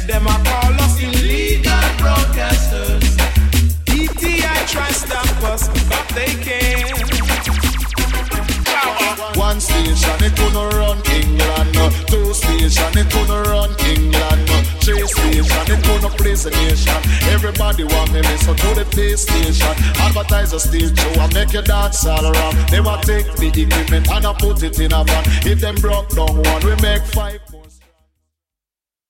Them a call us illegal broadcasters. ETI try stop us, but they can't. One station it couldn't run England. Two station it couldn't run England. Three station it couldn't place a nation. Everybody want me listen to the PlayStation. Advertise a stage show and make you dance all around. They want take the equipment and I put it in a van. If them broke down one, we make five.